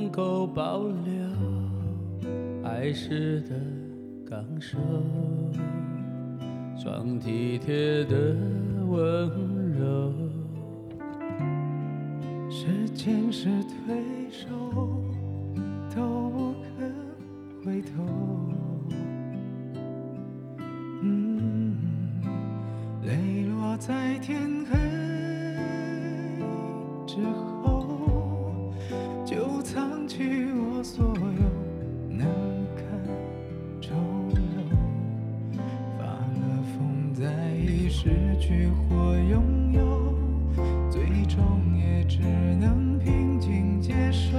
能够保留爱时的刚手，双体贴的温柔。 时间是推手，都不肯回头。泪落在天黑之后，就藏起我所有难堪丑陋。发了疯，在意失去或拥有，最终也只能平静接受。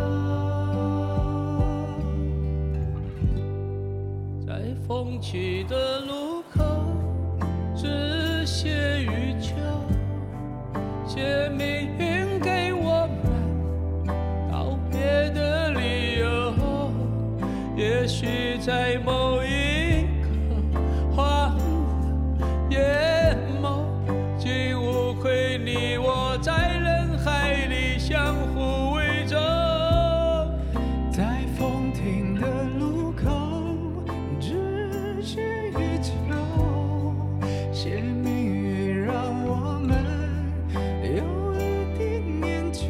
在风起的路口，只写欲求，写命运给我们道别的理由。也许在某一刻换了眼眸，竟无愧你我在人海里相互围着。 在风停的路口，只写欲求，写命运让我们有一点念旧。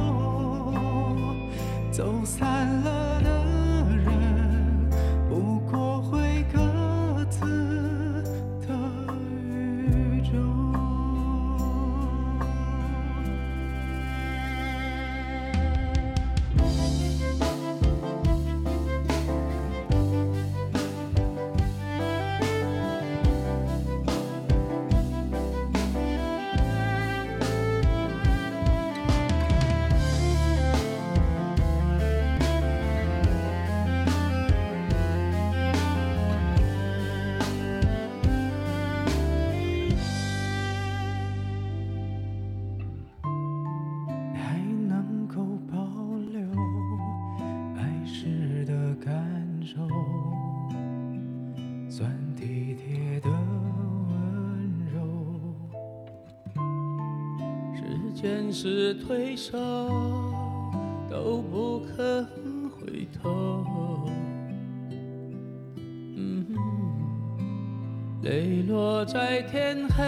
走散了的人，不过会各自的宇宙。还能够保留爱时的感受，算体贴的温柔。 时间是推手，都不肯回头。泪落在天黑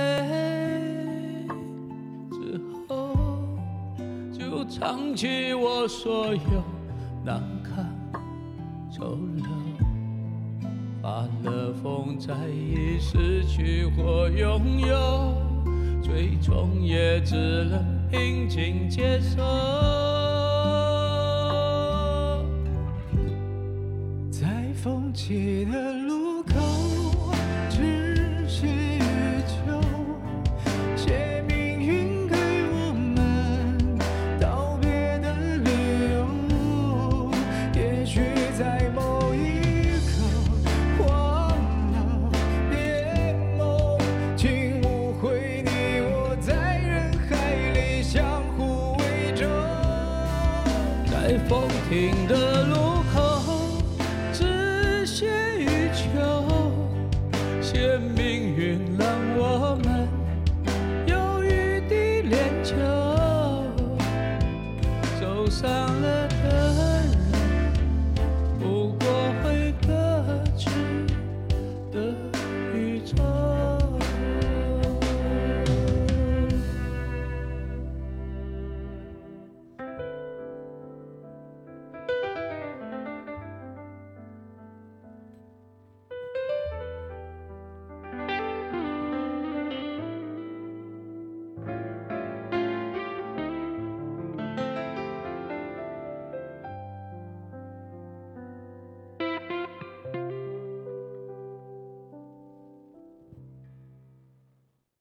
之后，就藏起我所有难堪丑陋。发了疯，在意失去或拥有，最终也只能平静接受。 在风起的路口，只写欲求，写命运给我们道别的理由。也许在某一刻忘了眼眸，竟无悔你我在人海里相互围着。 在风停的路口，只写欲求，写命运让我们有余地练就。走上了